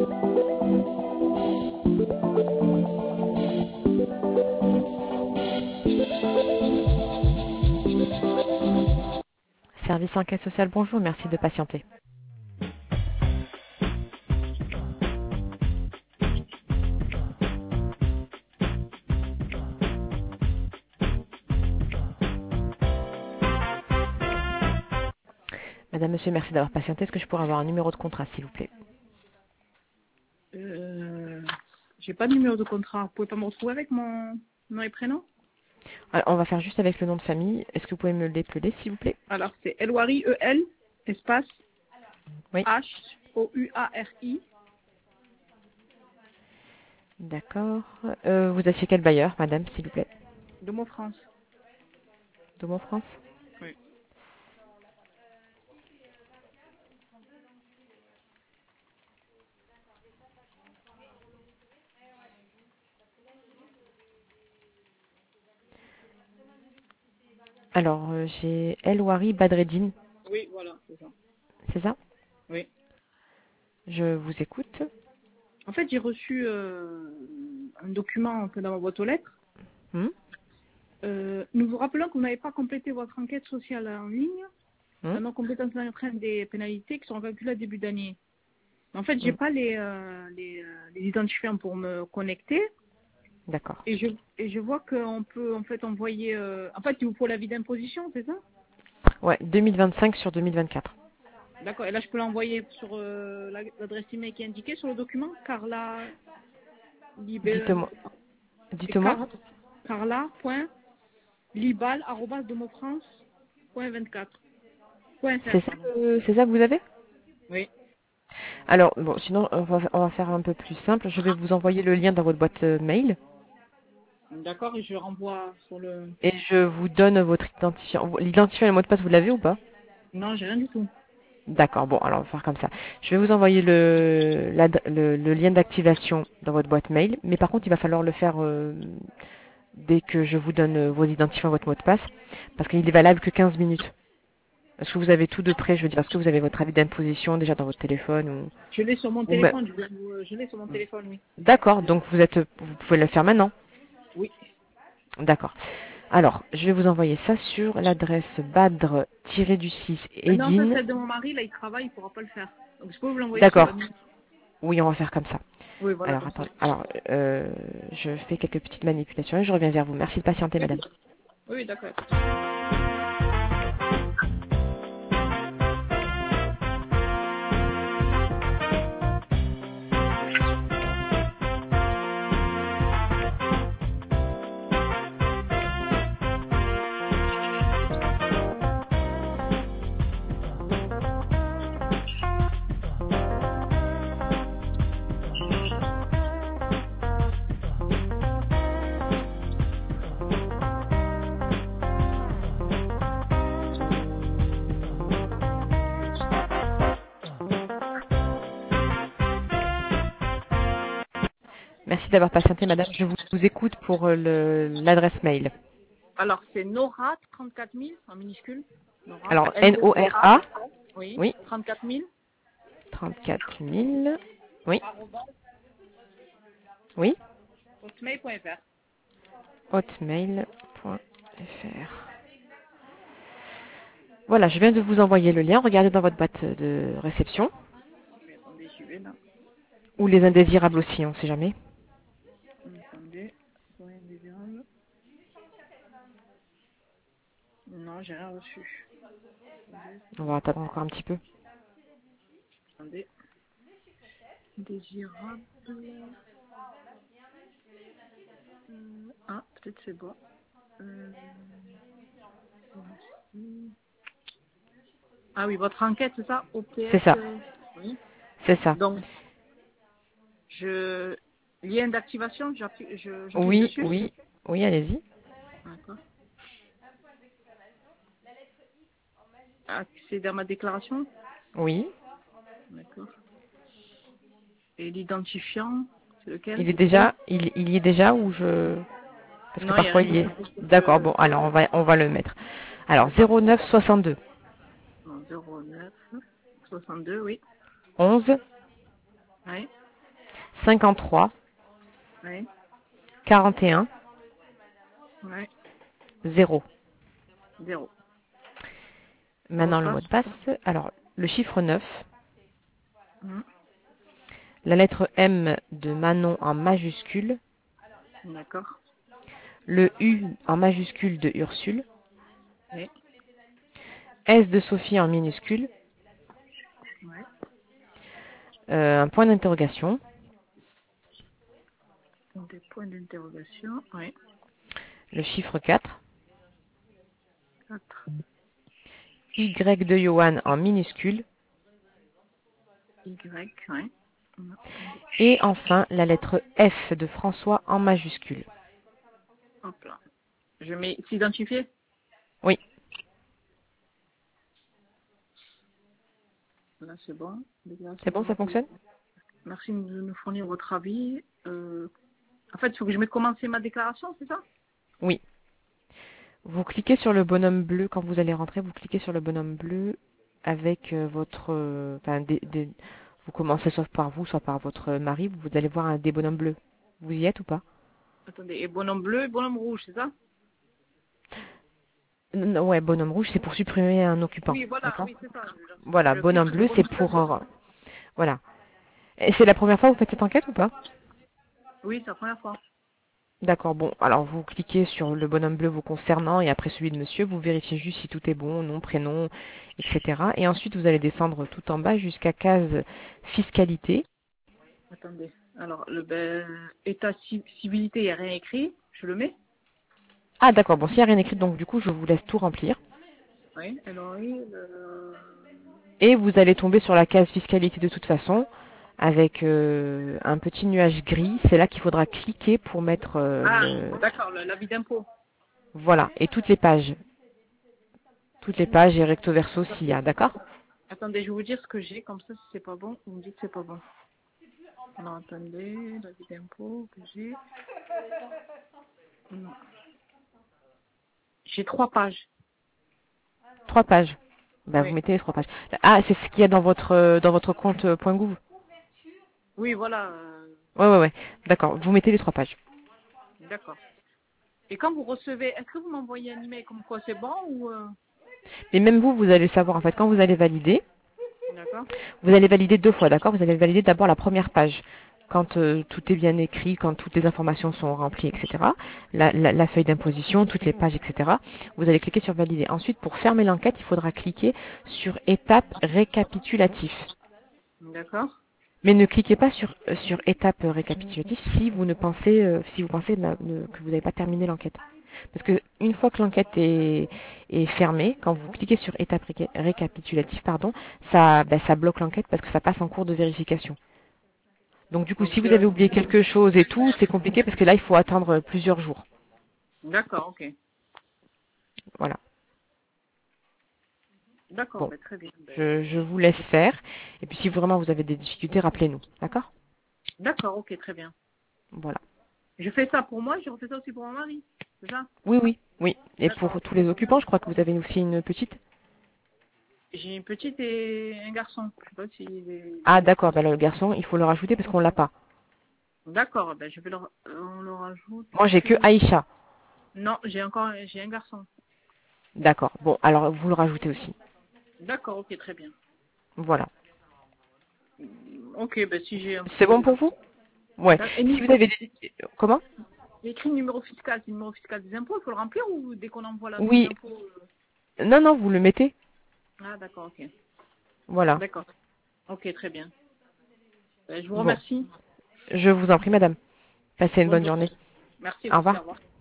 Service enquête sociale, bonjour, merci de patienter. Madame, monsieur, merci d'avoir patienté. Est-ce que je pourrais avoir un numéro de contrat, s'il vous plaît? J'ai pas de numéro de contrat. Vous pouvez pas me retrouver avec mon nom et prénom? Alors, on va faire juste avec le nom de famille. Est-ce que vous pouvez me l'épeler, s'il vous plaît? Alors, c'est Elouari, E-L, espace, Oui. H-O-U-A-R-I. D'accord. Vous êtes chez quel bailleur, madame, s'il vous plaît? Domo France. Domo France? Oui. Alors, j'ai El Wari Badreddine. Oui, voilà, c'est ça. C'est ça? Oui. Je vous écoute. En fait, j'ai reçu un document un peu dans ma boîte aux lettres. Nous vous rappelons que vous n'avez pas complété votre enquête sociale en ligne. La non-compétence d'entraîne des pénalités qui sont calculées à début d'année. En fait, j'ai pas les identifiants pour me connecter. D'accord. Et je vois qu'on peut en fait envoyer. En fait, il vous faut l'avis d'imposition, c'est ça? Ouais, 2025 sur 2024. D'accord. Et là, je peux l'envoyer sur l'adresse email qui est indiquée sur le document, Carla. Dites-moi. Dites-moi. Carla.libal@domofrance.24. C'est ça que vous avez? Oui. Alors, bon, sinon, on va faire un peu plus simple. Je vais vous envoyer le lien dans votre boîte mail. D'accord, et je renvoie sur le... Et je vous donne votre identifiant. L'identifiant et le mot de passe, vous l'avez ou pas? Non, j'ai rien du tout. D'accord, bon, alors on va faire comme ça. Je vais vous envoyer le lien d'activation dans votre boîte mail. Mais par contre, il va falloir le faire dès que je vous donne vos identifiants et votre mot de passe. Parce qu'il est valable que 15 minutes. Est-ce que vous avez tout de près? Je veux dire, est-ce que vous avez votre avis d'imposition déjà dans votre téléphone ou... Je l'ai sur mon ou même... téléphone, je l'ai sur mon téléphone, oui. D'accord, donc vous pouvez le faire maintenant. Oui. D'accord. Alors, je vais vous envoyer ça sur l'adresse badre-du-6 Non, ça, Edine. celle de mon mari, là, il travaille, il pourra pas le faire. Donc, je peux vous l'envoyer sur la D'accord. mienne. Oui, on va faire comme ça. Oui, voilà, Alors, comme ça. attendez. Alors, je fais quelques petites manipulations et je reviens vers vous. Merci de patienter, madame. Oui, d'accord. Merci d'avoir patienté, madame. Je vous écoute pour l'adresse mail. Alors, c'est Nora 34 000 en minuscule. Nora. Alors, N-O-R-A. N-O-R-A. Oui. Oui. 34 000. 34 000. Oui. Oui. Hotmail.fr. Hotmail.fr. Voilà, je viens de vous envoyer le lien. Regardez dans votre boîte de réception. Mais attendez, j'y vais là. Ou les indésirables aussi, on ne sait jamais. Attendez. Courrier indésirable. Non, j'ai rien reçu. On va attendre encore un petit peu. Attendez. Désirable. Ah, peut-être c'est bon. Ah oui, votre enquête, c'est ça? OPS. C'est ça. Oui. C'est ça. Donc, lien d'activation, j'appuie Oui, dessus. oui, oui, allez-y. D'accord. Accéder à ma déclaration. Oui. D'accord. Et l'identifiant, c'est lequel? Il y est déjà ou je... Parce que Non, il n'y a parfois rien il y du est. tout. D'accord, bon, alors on va le mettre. Alors, D'accord. 09 62 Non, 09 62, oui. 11 Oui. 53 Ouais. 41 Ouais. 0. 0. Maintenant, le mot de passe. Alors, le chiffre 9. La lettre M de Manon en majuscule. D'accord. Le U en majuscule de Ursule. Oui. S de Sophie en minuscule. Ouais. Un point d'interrogation. Des points d'interrogation. Oui. Le chiffre 4. 4. Y de Johan en minuscule. Y. Oui. Et enfin, la lettre F de François en majuscule. Hop là. Je mets s'identifier. Oui. Là, c'est bon. C'est bon, ça fonctionne? Merci de nous fournir votre avis. En fait, il faut que je mette commencer ma déclaration, c'est ça? Oui. Vous cliquez sur le bonhomme bleu quand vous allez rentrer. Vous cliquez sur le bonhomme bleu avec votre... vous commencez soit par vous, soit par votre mari. Vous allez voir des bonhommes bleus. Vous y êtes ou pas? Attendez, et bonhomme bleu et bonhomme rouge, c'est ça? Non, ouais, bonhomme rouge, c'est pour supprimer un occupant. Oui, voilà, D'accord? oui, c'est ça. Voilà, Je clique bonhomme sur le bleu, c'est bonhomme pour... bleu. voilà. Et c'est la première fois que vous faites cette enquête ou pas? Oui, c'est la première fois. D'accord, bon, alors vous cliquez sur le bonhomme bleu vous concernant et après celui de monsieur, vous vérifiez juste si tout est bon, nom, prénom, etc. Et ensuite, vous allez descendre tout en bas jusqu'à case fiscalité. Attendez. Alors, état civilité, il n'y a rien écrit. Je le mets? Ah d'accord, bon, s'il n'y a rien écrit, donc du coup, je vous laisse tout remplir. Oui, alors oui. Et vous allez tomber sur la case fiscalité de toute façon, avec un petit nuage gris. C'est là qu'il faudra cliquer pour mettre D'accord, l'avis d'impôt. Voilà, et toutes les pages. Toutes les pages et recto verso s'il y a, d'accord? Attendez, je vais vous dire ce que j'ai, comme ça, si c'est pas bon, vous me dites que c'est pas bon. Alors, attendez, l'avis d'impôt que j'ai. J'ai 3 pages. 3 pages. Bah, vous Oui. mettez les 3 pages. Ah, c'est ce qu'il y a dans votre compte .gouv. Oui, voilà. Ouais. D'accord, vous mettez les 3 pages. D'accord. Et quand vous recevez, est-ce que vous m'envoyez un email comme quoi c'est bon ou Mais même vous, vous allez savoir, en fait, quand vous allez valider, D'accord. vous allez valider 2 fois, d'accord? Vous allez valider d'abord la première page. Quand tout est bien écrit, quand toutes les informations sont remplies, etc. La feuille d'imposition, toutes les pages, etc. Vous allez cliquer sur valider. Ensuite, pour fermer l'enquête, il faudra cliquer sur étape récapitulatif. D'accord. Mais ne cliquez pas sur étape récapitulative si vous pensez que vous n'avez pas terminé l'enquête. Parce que une fois que l'enquête est fermée, quand vous cliquez sur étape récapitulative, ça bloque l'enquête parce que ça passe en cours de vérification. Donc du coup, si Donc, vous avez oublié quelque chose et tout, c'est compliqué parce que là, il faut attendre plusieurs jours. d'accord, ok. Voilà. D'accord, Bon, ben, très bien. je vous laisse faire. Et puis si vraiment vous avez des difficultés, rappelez-nous. D'accord? D'accord, ok, très bien. Voilà. Je fais ça pour moi, je refais ça aussi pour mon mari. C'est ça? Oui. Et pour D'accord. tous les occupants, je crois que vous avez aussi une petite. J'ai une petite et un garçon. Je sais pas si. Ah d'accord, bah, le garçon, il faut le rajouter parce qu'on l'a pas. D'accord, ben je vais on le rajoute. Moi, j'ai que Aïcha. Non, j'ai un garçon. D'accord. Bon, alors vous le rajoutez aussi. D'accord, ok, très bien. Voilà. Ok, ben si j'ai un C'est bon petit. pour vous? Ouais. Et Si vous avez des... Comment? j'ai écrit le numéro fiscal, c'est le numéro fiscal des impôts, il faut le remplir ou dès qu'on envoie la fiche Oui. d'impôt Non, vous le mettez. Ah, d'accord, ok. Voilà. D'accord. Ok, très bien. Je vous Bon. remercie. Je vous en prie, madame. Passez une Bonne bonne journée. journée. Merci, Au vous aussi, au revoir. revoir.